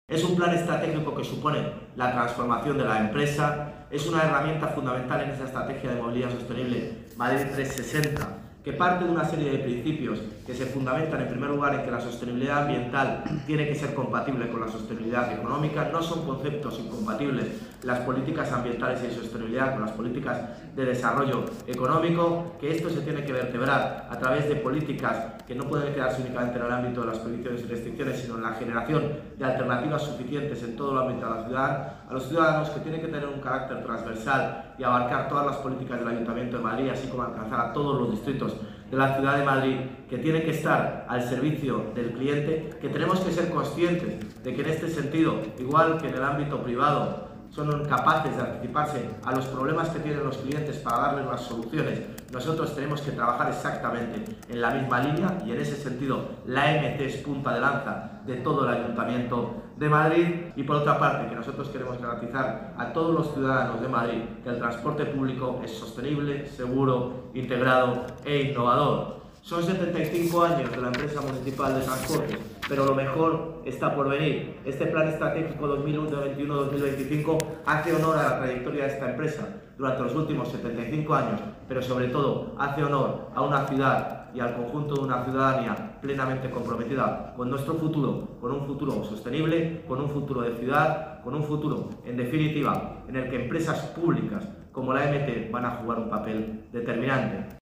Es un plan estratégico que supone la transformación de la empresa, es una herramienta fundamental en esa estrategia de movilidad sostenible Madrid 360, que parte de una serie de principios que se fundamentan en primer lugar en que la sostenibilidad ambiental tiene que ser compatible con la sostenibilidad económica. No son conceptos incompatibles las políticas ambientales y de sostenibilidad con las políticas de desarrollo económico, que esto se tiene que vertebrar a través de políticas que no pueden quedarse únicamente en el ámbito de las prohibiciones y restricciones, sino en la generación de alternativas suficientes en todo el ámbito de la ciudad, a los ciudadanos, que tiene que tener un carácter transversal y abarcar todas las políticas del Ayuntamiento de Madrid, así como alcanzar a todos los distritos de la ciudad de Madrid, que tiene que estar al servicio del cliente, que tenemos que ser conscientes de que en este sentido, igual que en el ámbito privado, son capaces de anticiparse a los problemas que tienen los clientes para darles las soluciones. Nosotros tenemos que trabajar exactamente en la misma línea y en ese sentido la AMT es punta de lanza de todo el Ayuntamiento de Madrid. Y por otra parte, que nosotros queremos garantizar a todos los ciudadanos de Madrid que el transporte público es sostenible, seguro, integrado e innovador. Son 75 años de la empresa municipal de transporte, pero lo mejor está por venir. Este plan estratégico 2021-2025 hace honor a la trayectoria de esta empresa durante los últimos 75 años, pero sobre todo hace honor a una ciudad y al conjunto de una ciudadanía plenamente comprometida con nuestro futuro, con un futuro sostenible, con un futuro de ciudad, con un futuro, en definitiva, en el que empresas públicas como la AMT van a jugar un papel determinante.